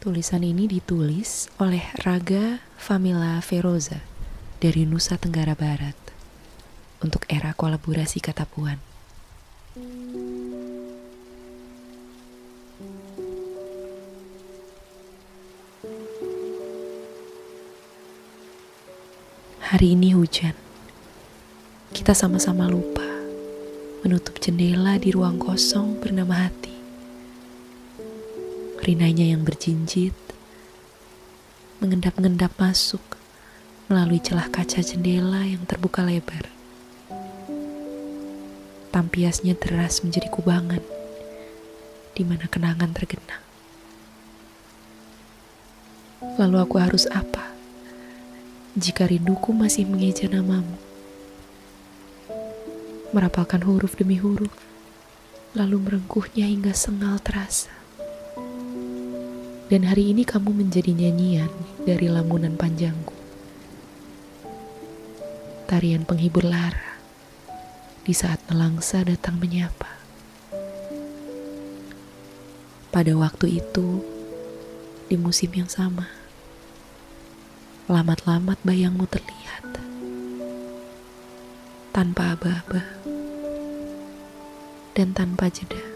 Tulisan ini ditulis oleh Raga Famila Feroza dari Nusa Tenggara Barat untuk era kolaborasi kata Puan. Hari ini hujan. Kita sama-sama lupa menutup jendela di ruang kosong bernama hati. Rinanya yang berjinjit mengendap-endap masuk melalui celah kaca jendela yang terbuka lebar. Tampiasnya deras menjadi kubangan di mana kenangan tergenang. Lalu aku harus apa jika rinduku masih mengeja namamu? Merapalkan huruf demi huruf, lalu merengkuhnya hingga sengal terasa. Dan hari ini kamu menjadi nyanyian dari lamunan panjangku. Tarian penghibur lara di saat nelangsa datang menyapa. Pada waktu itu, di musim yang sama, lamat-lamat bayangmu terlihat. Tanpa aba-aba dan tanpa jeda.